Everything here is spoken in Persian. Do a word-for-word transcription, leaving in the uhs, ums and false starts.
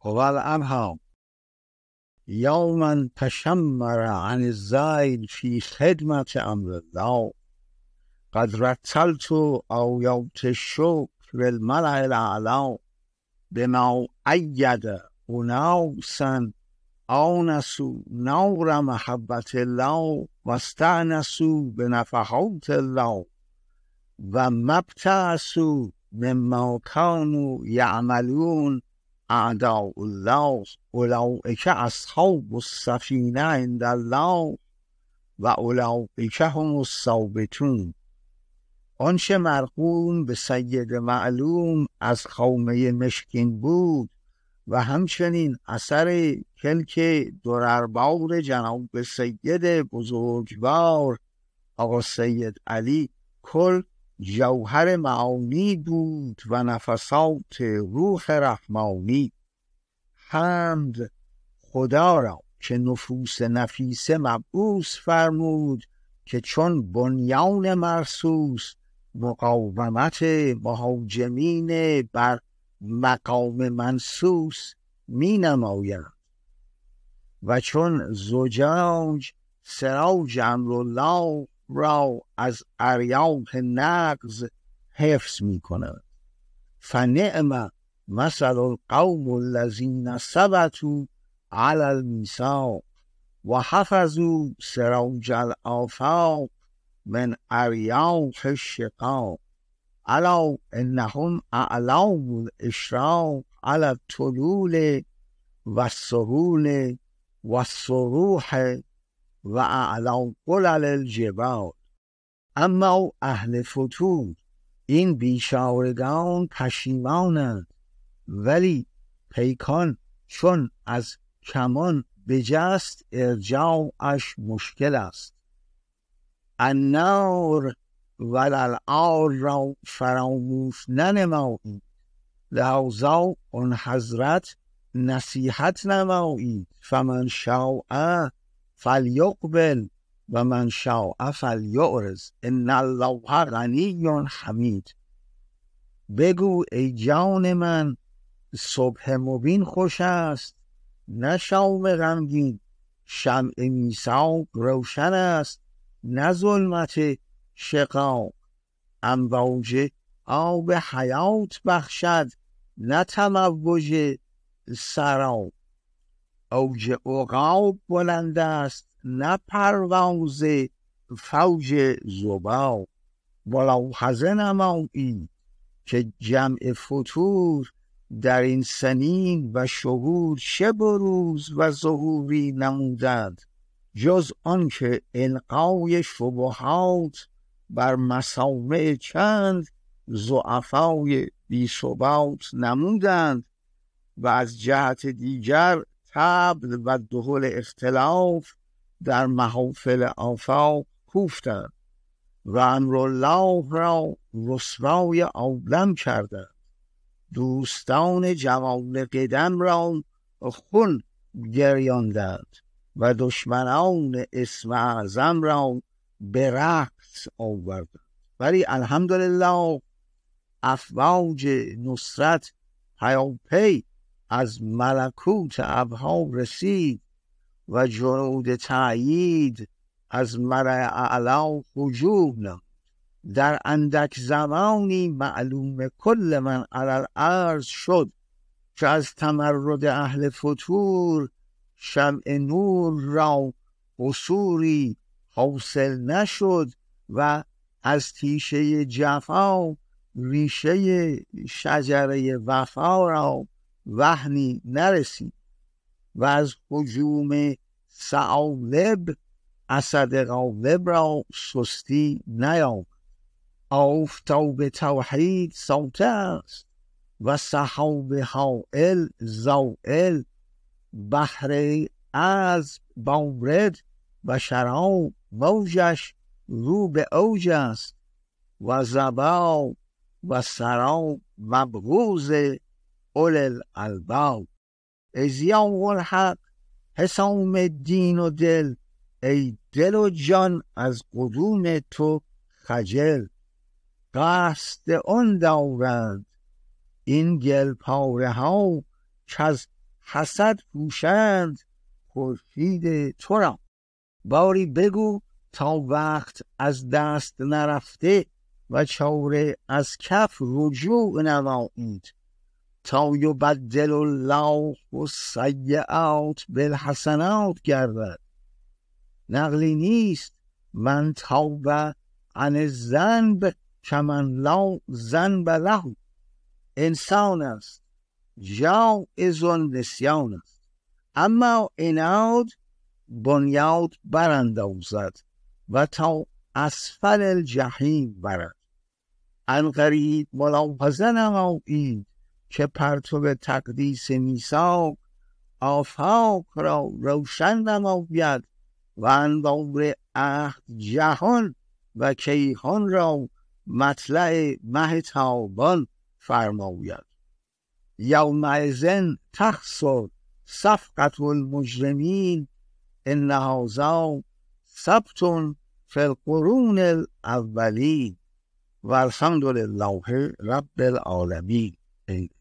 هو الأبهى يوما تشمر عن الزيد في خدمة أمر الله قد رتلت آيات الشكر الملأ الأعلى بما أيد أناسا آنسوا نور محبة الله واستأنسوا بنفحات الله وما ابتعثوا مما كانوا يعملون أعداء الله أولئك أصحاب السفينة عند الله و اولئک هم الثابتون. آنچه مرقوم به سید معلوم از خامه مشکین بود و همچنین اثر کلک درربار جناب سید بزرگوار آقا سید علی کل جوهر معانی بود و نفسات روح رحمانی. حمد خدا را که نفوس نفیسه مبعوث فرمود که چون بنیان مرصوص مقاومت مهاجمین بر مقام منصوص می نمایند و چون زجاج سراج امرالله را از اریاح نغز حفظ می کند. فنعم مثل القوم الذین ثبتوا علی المیثاق و حفظوا سراج الآفاق من اریاح الشقاق الا انهم اعلام الاشراق علی الطلول و السهول و الصروح و اعلام قلل الجبال. اما اهل فتور این بیچارگان پشیمانند، ولی پیکان چون از کمان بجست ارجاعش مشکل است. النار وللعار را فراموش ننمایید، لذا آن حضرت نصیحت نمایید. فمن شاء فلیقبل و من شاء فلیعرض ان الله غنی حمید. بگو ای جان من صبح مبین خوش است، نه شام غمگین. شمع میثاق روشن است، نه ظلمت شقاق. امواج آب حیات بخشد، نه تموج سراب. اوج عقاب بلند است، نه پرواز فوج ذباب. ملاحظه نمایید که جمع فتور در این سنین و شهور چه بروز و ظهوری نمودند، جز آن که القای شبهات بر مسامع چند ضعفای بی ثبات نمودند و از جهت دیگر طبل و دهل اختلاف در محافل آفاق کوفتند و امرالله را رسوای عالم کردند. دوستان جوان قدم را خون گریاندند و دشمنان اسم اعظم را به رقص آوردند. ولی الحمدلله افواج نصرت پیاپی از ملکوت ابها رسید و جنود تأیید از مرء اعلی هجوم نمود. در اندک زمانی معلوم کل من علی الارض شد که از تمرد اهل فتور شمع نور را قصوری حاصل نشد و از تیشه جفا ریشه شجره وفا را وهنی نرسید و از هجوم ثعالب اسد غالب را سستی نیامد. آفتاب توحید ساطع است و سحاب حائل زائل. بحر از بارد و شراب موجش رو به اوج است و زبا و سراب مبغوض اول الالباب. ای ضیاء الحق حسام دین و دل، ای دل و جان از قدوم تو خجل. قصد آن دارند این گل پاره ها که از حسد پوشند خورشید تو را. باری بگو تا وقت از دست نرفته و چاره از کف رجوع نمایید. تا یبدل الله السیئات بالحسنات گردد. نقلی نیست من توبه عن الذنب کمن لا ذنب له. انسان است جایز نسیان است، اما عناد بنیاد براندازد و تا اسفل الجحیم برد. عنقریب ملاحظه نمایید که پرتو تقدیس میثاق آفاق را روشن نماید و انوار عهد جهان و کیهان را مطلع مه تابان فرماید. یومئذ تخسر صفقة المجرمین ان هذا سبت فی القرون الاولین و الحمد لله رب العالمین.